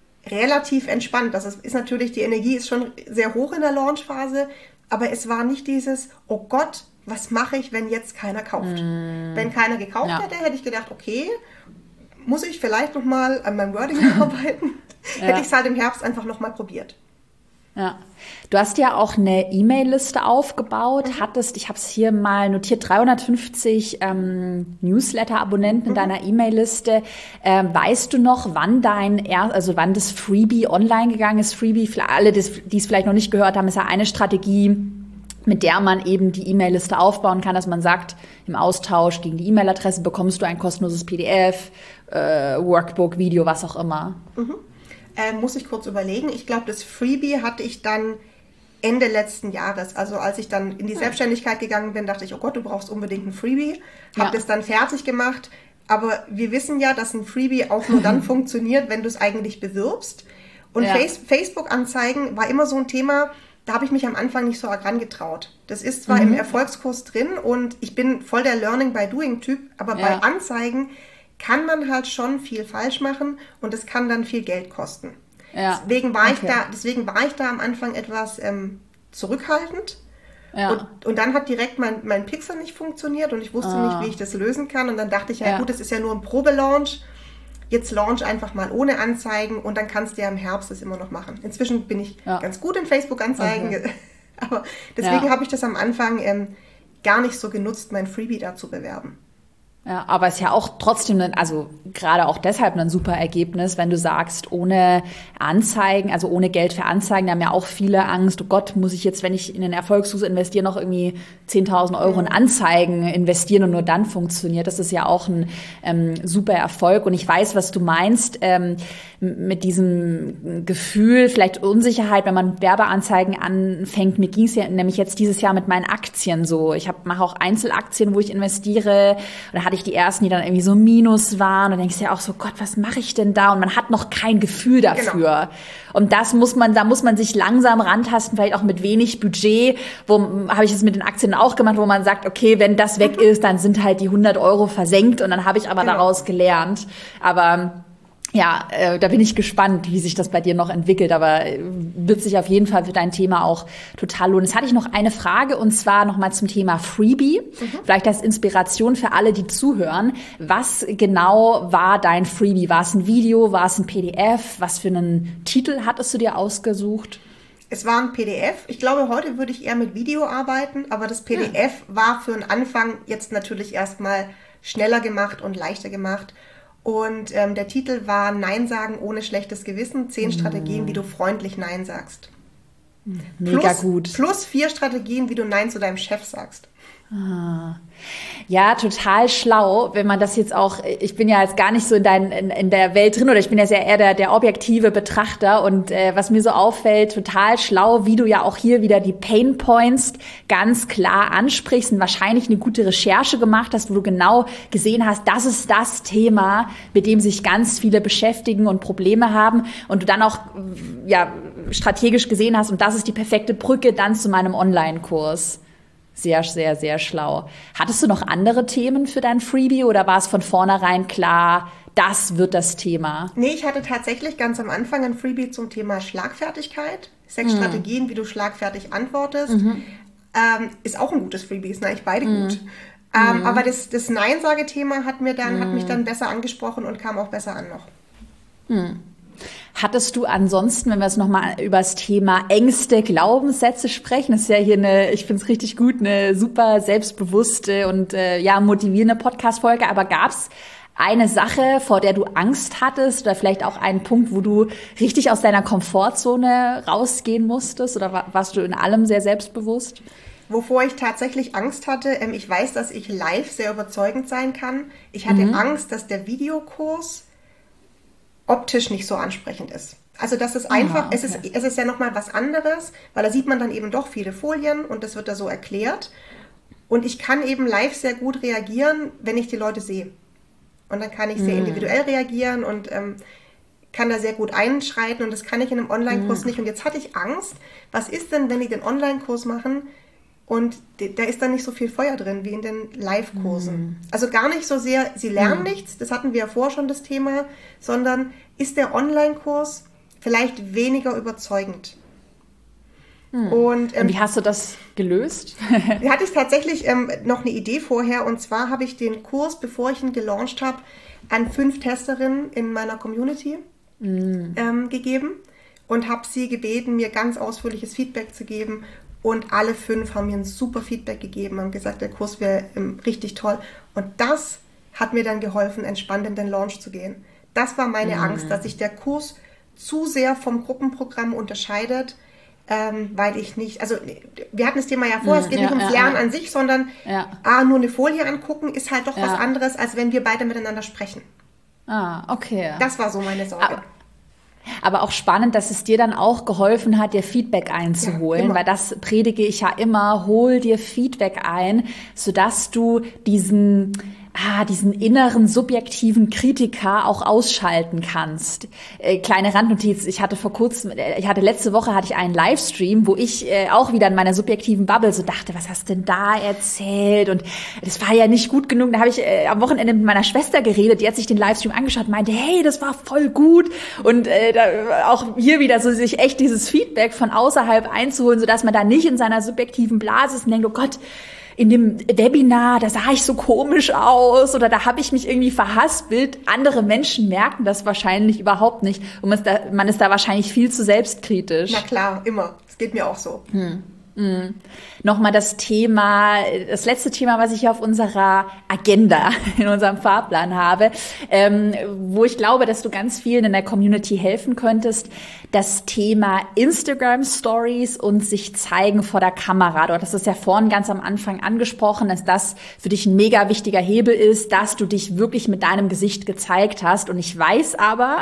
relativ entspannt. Das ist, ist natürlich, die Energie ist schon sehr hoch in der Launchphase, aber es war nicht dieses, oh Gott, was mache ich, wenn jetzt keiner kauft? Mm. Wenn keiner gekauft ja. hätte, hätte ich gedacht, okay, muss ich vielleicht nochmal an meinem Wording arbeiten? Ja. Hätte ich es halt im Herbst einfach nochmal probiert. Ja, du hast ja auch eine E-Mail-Liste aufgebaut, Mhm. hattest, ich habe es hier mal notiert, dreihundertfünfzig ähm, Newsletter-Abonnenten in Mhm. deiner E-Mail-Liste. Ähm, weißt du noch, wann dein, er also wann das Freebie online gegangen ist? Freebie, für alle, die es vielleicht noch nicht gehört haben, ist ja eine Strategie, mit der man eben die E-Mail-Liste aufbauen kann, dass man sagt, im Austausch gegen die E-Mail-Adresse bekommst du ein kostenloses P D F, äh, Workbook, Video, was auch immer. Mhm. Äh, muss ich kurz überlegen. Ich glaube, das Freebie hatte ich dann Ende letzten Jahres. Also als ich dann in die Selbstständigkeit gegangen bin, dachte ich, oh Gott, du brauchst unbedingt ein Freebie. Habe Ja. das dann fertig gemacht. Aber wir wissen ja, dass ein Freebie auch nur dann funktioniert, wenn du es eigentlich bewirbst. Und Ja. Face- Facebook-Anzeigen war immer so ein Thema, da habe ich mich am Anfang nicht so arg rangetraut. Das ist zwar Mhm. im Erfolgskurs drin und ich bin voll der Learning-by-Doing-Typ, aber Ja. bei Anzeigen kann man halt schon viel falsch machen und es kann dann viel Geld kosten. Ja. Deswegen war ich Okay. da, deswegen war ich da am Anfang etwas ähm, zurückhaltend. Ja. Und, und dann hat direkt mein, mein Pixel nicht funktioniert und ich wusste Ah. nicht, wie ich das lösen kann. Und dann dachte ich, ja, Ja. gut, es ist ja nur ein Probelaunch. Jetzt launch einfach mal ohne Anzeigen und dann kannst du ja im Herbst das immer noch machen. Inzwischen bin ich Ja. ganz gut in Facebook-Anzeigen. Okay. Aber deswegen Ja. habe ich das am Anfang ähm, gar nicht so genutzt, mein Freebie da zu bewerben. Ja, aber es ist ja auch trotzdem, ein, also gerade auch deshalb ein super Ergebnis, wenn du sagst, ohne Anzeigen, also ohne Geld für Anzeigen, da haben ja auch viele Angst, oh Gott, muss ich jetzt, wenn ich in den Erfolgskurs investiere, noch irgendwie zehntausend Euro in Anzeigen investieren und nur dann funktioniert. Das ist ja auch ein ähm, super Erfolg und ich weiß, was du meinst, ähm, mit diesem Gefühl, vielleicht Unsicherheit, wenn man Werbeanzeigen anfängt. Mir ging es ja nämlich jetzt dieses Jahr mit meinen Aktien so. Ich mache auch Einzelaktien, wo ich investiere. Und da hatte ich die ersten, die dann irgendwie so minus waren. Und dann denkst du ja auch so, Gott, was mache ich denn da? Und man hat noch kein Gefühl dafür. Genau. Und das muss man, da muss man sich langsam rantasten, vielleicht auch mit wenig Budget. Wo habe ich es mit den Aktien auch gemacht, wo man sagt, okay, wenn das weg ist, dann sind halt die hundert Euro versenkt. Und dann habe ich aber Genau. daraus gelernt. Aber ja, äh, da bin ich gespannt, wie sich das bei dir noch entwickelt, aber äh, wird sich auf jeden Fall für dein Thema auch total lohnen. Jetzt hatte ich noch eine Frage und zwar nochmal zum Thema Freebie. Mhm. Vielleicht als Inspiration für alle, die zuhören. Was genau war dein Freebie? War es ein Video? War es ein P D F? Was für einen Titel hattest du dir ausgesucht? Es war ein P D F. Ich glaube, heute würde ich eher mit Video arbeiten, aber das P D F ja. war für den Anfang jetzt natürlich erstmal schneller gemacht und leichter gemacht. Und ähm, der Titel war Nein sagen ohne schlechtes Gewissen. Zehn Strategien, wie du freundlich Nein sagst. Mega plus, gut. Plus vier Strategien, wie du Nein zu deinem Chef sagst. Ah. Ja, total schlau, wenn man das jetzt auch, ich bin ja jetzt gar nicht so in, dein, in, in der Welt drin oder ich bin ja sehr eher der, der objektive Betrachter und äh, was mir so auffällt, total schlau, wie du ja auch hier wieder die Pain Points ganz klar ansprichst und wahrscheinlich eine gute Recherche gemacht hast, wo du genau gesehen hast, das ist das Thema, mit dem sich ganz viele beschäftigen und Probleme haben und du dann auch ja strategisch gesehen hast und das ist die perfekte Brücke dann zu meinem Online-Kurs. Sehr, sehr, sehr schlau. Hattest du noch andere Themen für dein Freebie oder war es von vornherein klar, das wird das Thema? Nee, ich hatte tatsächlich ganz am Anfang ein Freebie zum Thema Schlagfertigkeit. Sechs mhm. Strategien, wie du schlagfertig antwortest. Mhm. Ähm, ist auch ein gutes Freebie, ist eigentlich beide mhm. gut. Ähm, mhm. Aber das, das Nein-Sage-Thema hat mir dann, mhm. hat mich dann besser angesprochen und kam auch besser an noch. Mhm. Hattest du ansonsten, wenn wir jetzt nochmal über das Thema Ängste, Glaubenssätze sprechen, das ist ja hier eine, ich finde es richtig gut, eine super selbstbewusste und äh, ja motivierende Podcast-Folge, aber gab's eine Sache, vor der du Angst hattest oder vielleicht auch einen Punkt, wo du richtig aus deiner Komfortzone rausgehen musstest oder warst du in allem sehr selbstbewusst? Wovor ich tatsächlich Angst hatte, ähm, ich weiß, dass ich live sehr überzeugend sein kann. Ich hatte mhm. Angst, dass der Videokurs optisch nicht so ansprechend ist. Also das ist einfach, ah, okay. es ist es ist ja nochmal was anderes, weil da sieht man dann eben doch viele Folien und das wird da so erklärt. Und ich kann eben live sehr gut reagieren, wenn ich die Leute sehe. Und dann kann ich sehr mm. individuell reagieren und ähm, kann da sehr gut einschreiten und das kann ich in einem Online-Kurs mm. nicht. Und jetzt hatte ich Angst, was ist denn, wenn die den Online-Kurs machen und da ist dann nicht so viel Feuer drin wie in den Live-Kursen. Mm. Also gar nicht so sehr, sie lernen mm. nichts, das hatten wir ja vorher schon das Thema, sondern ist der Online-Kurs vielleicht weniger überzeugend. Mm. Und, ähm, und wie hast du das gelöst? Da hatte ich tatsächlich ähm, noch eine Idee vorher und zwar habe ich den Kurs, bevor ich ihn gelauncht habe, an fünf Testerinnen in meiner Community mm. ähm, gegeben. und habe sie gebeten, mir ganz ausführliches Feedback zu geben. Und alle fünf haben mir ein super Feedback gegeben, haben gesagt, der Kurs wäre ähm, richtig toll. Und das hat mir dann geholfen, entspannt in den Launch zu gehen. Das war meine mhm. Angst, dass sich der Kurs zu sehr vom Gruppenprogramm unterscheidet, ähm, weil ich nicht, also wir hatten das Thema ja vorher, es geht ja, nicht ums ja, Lernen ja. an sich, sondern ja. ah, nur eine Folie angucken ist halt doch ja. was anderes, als wenn wir beide miteinander sprechen. Ah, okay. Das war so meine Sorge. Aber Aber auch spannend, dass es dir dann auch geholfen hat, dir Feedback einzuholen, ja, weil das predige ich ja immer, hol dir Feedback ein, sodass du diesen, ah, diesen inneren subjektiven Kritiker auch ausschalten kannst. Äh, kleine Randnotiz, ich hatte vor kurzem, ich hatte letzte Woche hatte ich einen Livestream, wo ich äh, auch wieder in meiner subjektiven Bubble so dachte, was hast denn da erzählt? Und das war ja nicht gut genug. Da habe ich äh, am Wochenende mit meiner Schwester geredet, die hat sich den Livestream angeschaut und meinte, hey, das war voll gut. Und äh, da, auch hier wieder so sich echt dieses Feedback von außerhalb einzuholen, sodass man da nicht in seiner subjektiven Blase ist und denkt, oh Gott, in dem Webinar, da sah ich so komisch aus oder da habe ich mich irgendwie verhaspelt. Andere Menschen merken das wahrscheinlich überhaupt nicht und man ist da, man ist da wahrscheinlich viel zu selbstkritisch. Na klar, immer. Das geht mir auch so. Hm. Mhm. Nochmal das Thema, das letzte Thema, was ich hier auf unserer Agenda, in unserem Fahrplan habe, ähm, wo ich glaube, dass du ganz vielen in der Community helfen könntest, das Thema Instagram Stories und sich zeigen vor der Kamera. Du hattest es ja vorhin ganz am Anfang angesprochen, dass das für dich ein mega wichtiger Hebel ist, dass du dich wirklich mit deinem Gesicht gezeigt hast. Und ich weiß aber,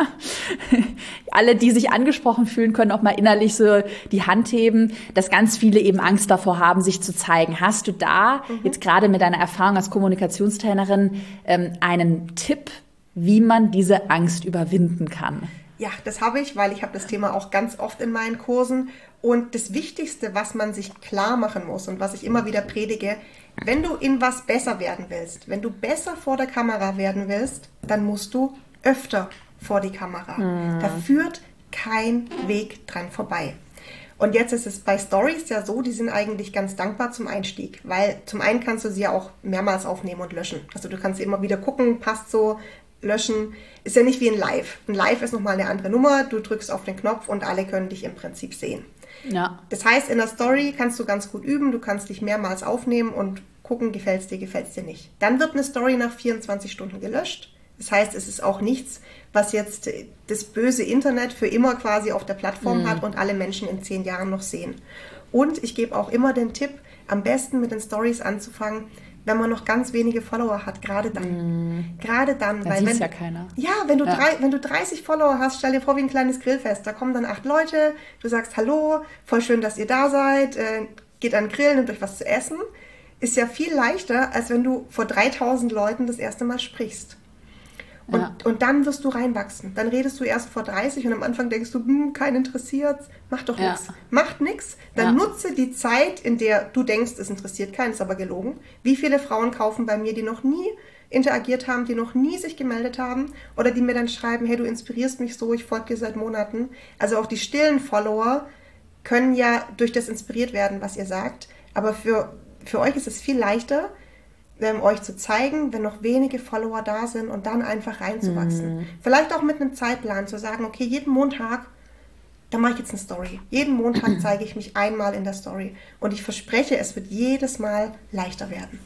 alle, die sich angesprochen fühlen, können auch mal innerlich so die Hand heben, dass ganz viele eben Angst davor haben, sich zu zeigen. Hast du da mhm. jetzt gerade mit deiner Erfahrung als Kommunikationstrainerin ähm, einen Tipp, wie man diese Angst überwinden kann? Ja, das habe ich, weil ich habe das Thema auch ganz oft in meinen Kursen. Und das Wichtigste, was man sich klar machen muss und was ich immer wieder predige, wenn du in was besser werden willst, wenn du besser vor der Kamera werden willst, dann musst du öfter vor die Kamera. Mhm. Da führt kein Weg dran vorbei. Und jetzt ist es bei Stories ja so, die sind eigentlich ganz dankbar zum Einstieg, weil zum einen kannst du sie ja auch mehrmals aufnehmen und löschen. Also du kannst sie immer wieder gucken, passt so, löschen. Ist ja nicht wie ein Live. Ein Live ist nochmal eine andere Nummer, du drückst auf den Knopf und alle können dich im Prinzip sehen. Ja. Das heißt, in der Story kannst du ganz gut üben, du kannst dich mehrmals aufnehmen und gucken, gefällt es dir, gefällt es dir nicht. Dann wird eine Story nach vierundzwanzig Stunden gelöscht. Das heißt, es ist auch nichts, was jetzt das böse Internet für immer quasi auf der Plattform mhm. hat und alle Menschen in zehn Jahren noch sehen. Und ich gebe auch immer den Tipp, am besten mit den Stories anzufangen, wenn man noch ganz wenige Follower hat, gerade dann. Mhm. Gerade dann. Da weil wenn, ja keiner. Ja, wenn du, ja. Drei, wenn du dreißig Follower hast, stell dir vor wie ein kleines Grillfest. Da kommen dann acht Leute, du sagst Hallo, voll schön, dass ihr da seid, äh, geht an den Grill, nehmt euch was zu essen. Ist ja viel leichter, als wenn du vor dreitausend Leuten das erste Mal sprichst. Und, ja. und dann wirst du reinwachsen. Dann redest du erst vor dreißig und am Anfang denkst du, hm, keinen interessiert's, mach doch ja. nichts. Macht nichts, dann ja. nutze die Zeit, in der du denkst, es interessiert keinen, ist aber gelogen. Wie viele Frauen kaufen bei mir, die noch nie interagiert haben, die noch nie sich gemeldet haben oder die mir dann schreiben, hey, du inspirierst mich so, ich folge dir seit Monaten. Also auch die stillen Follower können ja durch das inspiriert werden, was ihr sagt. Aber für, für euch ist es viel leichter, Ähm, euch zu zeigen, wenn noch wenige Follower da sind und dann einfach reinzuwachsen. Mm. Vielleicht auch mit einem Zeitplan zu sagen, okay, jeden Montag, da mache ich jetzt eine Story. Jeden Montag zeige ich mich einmal in der Story. Und ich verspreche, es wird jedes Mal leichter werden.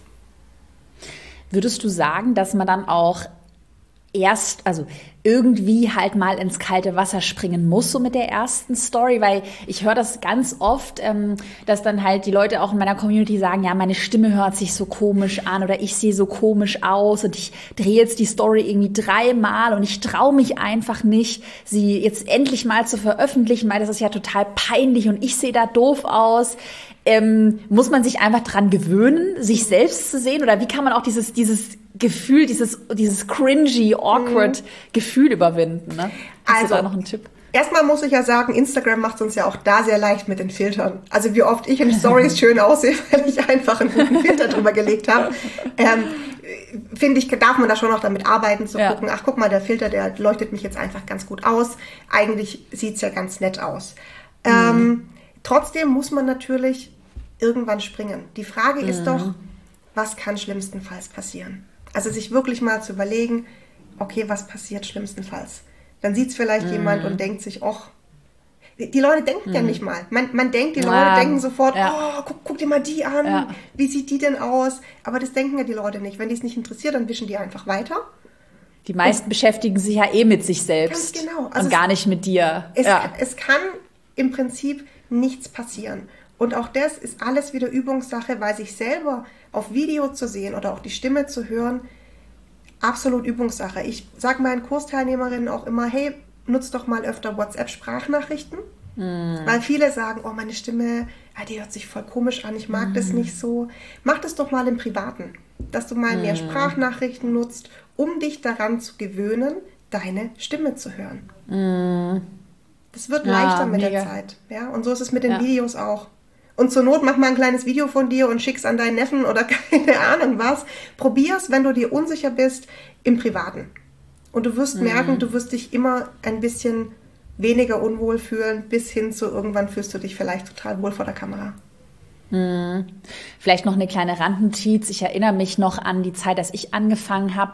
Würdest du sagen, dass man dann auch erst, also irgendwie halt mal ins kalte Wasser springen muss, so mit der ersten Story, weil ich höre das ganz oft, ähm, dass dann halt die Leute auch in meiner Community sagen, ja, meine Stimme hört sich so komisch an oder ich sehe so komisch aus und ich drehe jetzt die Story irgendwie dreimal und ich traue mich einfach nicht, sie jetzt endlich mal zu veröffentlichen, weil das ist ja total peinlich und ich sehe da doof aus. Ähm, muss man sich einfach dran gewöhnen, sich selbst zu sehen? Oder wie kann man auch dieses, dieses Gefühl, dieses, dieses cringy, awkward mhm. Gefühl überwinden? Ne? Hast also, du da noch einen Tipp? Erstmal muss ich ja sagen, Instagram macht es uns ja auch da sehr leicht mit den Filtern. Also wie oft ich in Stories schön aussehe, weil ich einfach einen guten Filter drüber gelegt habe. Ähm, finde ich, darf man da schon noch damit arbeiten, zu ja. gucken, ach guck mal, der Filter, der leuchtet mich jetzt einfach ganz gut aus. Eigentlich sieht es ja ganz nett aus. Mhm. Ähm, Trotzdem muss man natürlich irgendwann springen. Die Frage ist mhm. doch, was kann schlimmstenfalls passieren? Also sich wirklich mal zu überlegen, okay, was passiert schlimmstenfalls? Dann sieht es vielleicht mhm. jemand und denkt sich, och, Die Leute denken hm. ja nicht mal. Man, man denkt, die Leute ja. denken sofort, ja. oh, guck, guck dir mal die an, ja. wie sieht die denn aus? Aber das denken ja die Leute nicht. Wenn die es nicht interessiert, dann wischen die einfach weiter. Die meisten und beschäftigen sich ja eh mit sich selbst. Ganz genau. Also und gar nicht mit dir. Es, ja. es kann im Prinzip nichts passieren. Und auch das ist alles wieder Übungssache, weil sich selber auf Video zu sehen oder auch die Stimme zu hören, absolut Übungssache. Ich sage meinen Kursteilnehmerinnen auch immer, hey, nutzt doch mal öfter WhatsApp-Sprachnachrichten, mm. weil viele sagen, oh, meine Stimme, ja, die hört sich voll komisch an, ich mag mm. das nicht so. Mach das doch mal im Privaten, dass du mal mm. mehr Sprachnachrichten nutzt, um dich daran zu gewöhnen, deine Stimme zu hören. Mm. Das wird ja, leichter mit mega. der Zeit. Ja? Und so ist es mit den ja. Videos auch. Und zur Not mach mal ein kleines Video von dir und schick's an deinen Neffen oder keine Ahnung was. Probier's, wenn du dir unsicher bist, im Privaten. Und du wirst mhm. merken, du wirst dich immer ein bisschen weniger unwohl fühlen, bis hin zu irgendwann fühlst du dich vielleicht total wohl vor der Kamera. Mhm. Vielleicht noch eine kleine Randnotiz. Ich erinnere mich noch an die Zeit, als ich angefangen habe.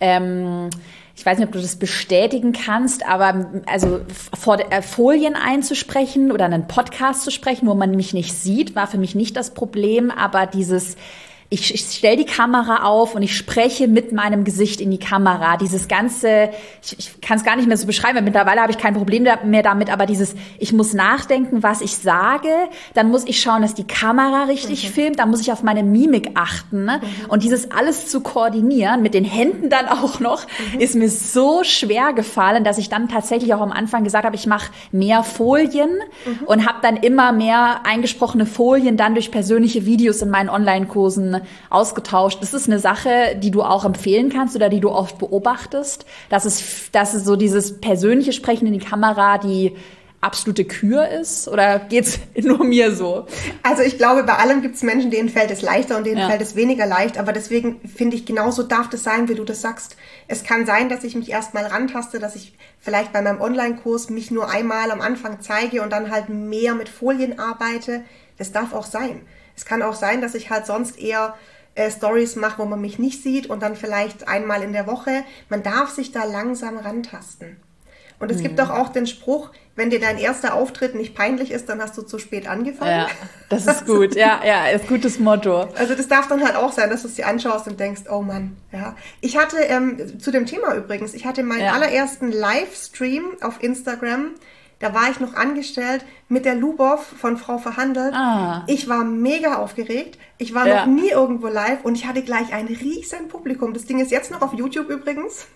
Ähm, ich weiß nicht, ob du das bestätigen kannst, aber also vor äh, Folien einzusprechen oder einen Podcast zu sprechen, wo man mich nicht sieht, war für mich nicht das Problem. Aber dieses Ich, ich stelle die Kamera auf und ich spreche mit meinem Gesicht in die Kamera. Dieses ganze, ich, ich kann es gar nicht mehr so beschreiben, weil mittlerweile habe ich kein Problem mehr damit, aber dieses, ich muss nachdenken, was ich sage, dann muss ich schauen, dass die Kamera richtig mhm. filmt, dann muss ich auf meine Mimik achten. Ne? Mhm. Und dieses alles zu koordinieren, mit den Händen dann auch noch, mhm. ist mir so schwer gefallen, dass ich dann tatsächlich auch am Anfang gesagt habe, ich mache mehr Folien mhm. und habe dann immer mehr eingesprochene Folien dann durch persönliche Videos in meinen Online-Kursen ausgetauscht. Das ist eine Sache, die du auch empfehlen kannst oder die du oft beobachtest, dass es, dass es so dieses persönliche Sprechen in die Kamera die absolute Kür ist? Oder geht's nur mir so? Also ich glaube, bei allem gibt es Menschen, denen fällt es leichter und denen ja. fällt es weniger leicht. Aber deswegen finde ich, genauso darf das sein, wie du das sagst. Es kann sein, dass ich mich erstmal rantaste, dass ich vielleicht bei meinem Online-Kurs mich nur einmal am Anfang zeige und dann halt mehr mit Folien arbeite. Das darf auch sein. Es kann auch sein, dass ich halt sonst eher äh, Stories mache, wo man mich nicht sieht und dann vielleicht einmal in der Woche. Man darf sich da langsam rantasten. Und es mhm. gibt doch auch den Spruch, wenn dir dein erster Auftritt nicht peinlich ist, dann hast du zu spät angefangen. Ja, das ist gut. ja, ja, ist ein gutes Motto. Also das darf dann halt auch sein, dass du es dir anschaust und denkst, oh Mann. Ja. Ich hatte, ähm, zu dem Thema übrigens, ich hatte meinen ja. allerersten Livestream auf Instagram. Da war ich noch angestellt mit der Lubov von Frau Verhandelt. Ah. Ich war mega aufgeregt. Ich war ja. noch nie irgendwo live und ich hatte gleich ein riesen Publikum. Das Ding ist jetzt noch auf YouTube übrigens.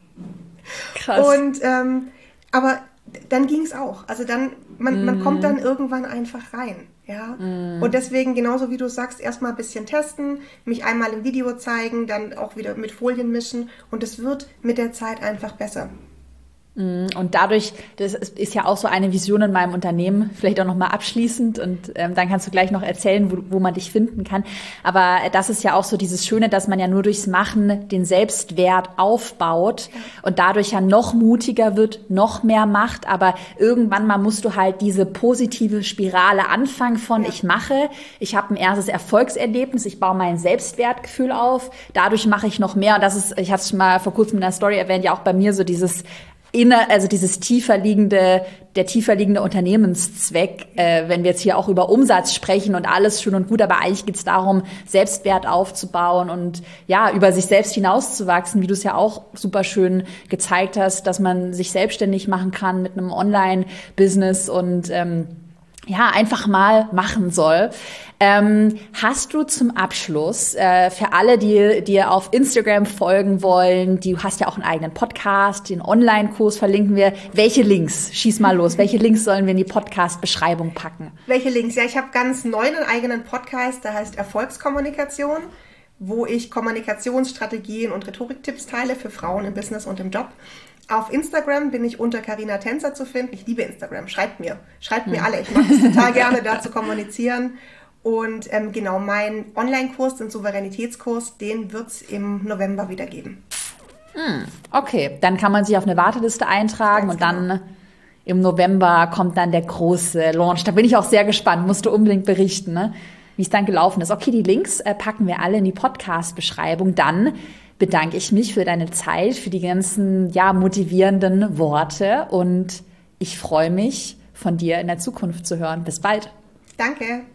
Krass. Und ähm, aber dann ging es auch. Also dann, man, mm. man kommt dann irgendwann einfach rein. Ja. Mm. Und deswegen, genauso wie du sagst, erstmal ein bisschen testen, mich einmal im Video zeigen, dann auch wieder mit Folien mischen und es wird mit der Zeit einfach besser. Und dadurch, das ist ja auch so eine Vision in meinem Unternehmen, vielleicht auch nochmal abschließend und ähm, dann kannst du gleich noch erzählen, wo, wo man dich finden kann. Aber das ist ja auch so dieses Schöne, dass man ja nur durchs Machen den Selbstwert aufbaut und dadurch ja noch mutiger wird, noch mehr macht. Aber irgendwann mal musst du halt diese positive Spirale anfangen von ja. ich mache, ich habe ein erstes Erfolgserlebnis, ich baue mein Selbstwertgefühl auf, dadurch mache ich noch mehr. Und das ist, ich hatte es schon mal vor kurzem in der Story erwähnt, ja auch bei mir so dieses Inner, also dieses tiefer liegende, der tiefer liegende Unternehmenszweck, äh, wenn wir jetzt hier auch über Umsatz sprechen und alles schön und gut, aber eigentlich geht's darum, Selbstwert aufzubauen und ja, über sich selbst hinauszuwachsen, wie du es ja auch super schön gezeigt hast, dass man sich selbstständig machen kann mit einem Online-Business und ähm, ja, einfach mal machen soll. Ähm, hast du zum Abschluss, äh, für alle, die dir auf Instagram folgen wollen, du hast ja auch einen eigenen Podcast, den Online-Kurs verlinken wir. Welche Links? Schieß mal los. Welche Links sollen wir in die Podcast-Beschreibung packen? Welche Links? Ja, ich habe ganz neu einen eigenen Podcast, der heißt Erfolgskommunikation, wo ich Kommunikationsstrategien und Rhetoriktipps teile für Frauen im Business und im Job. Auf Instagram bin ich unter Carina Tänzer zu finden. Ich liebe Instagram. Schreibt mir. Schreibt mir alle. Ich mache es total gerne, da zu kommunizieren. Und ähm, genau, mein Online-Kurs, den Souveränitätskurs, den wird es im November wieder geben. Hm, okay, dann kann man sich auf eine Warteliste eintragen Ganz und genau. dann im November kommt dann der große Launch. Da bin ich auch sehr gespannt. Musst du unbedingt berichten, ne? Wie es dann gelaufen ist. Okay, die Links äh, packen wir alle in die Podcast-Beschreibung. Dann bedanke ich mich für deine Zeit, für die ganzen ja motivierenden Worte und ich freue mich, von dir in der Zukunft zu hören. Bis bald. Danke.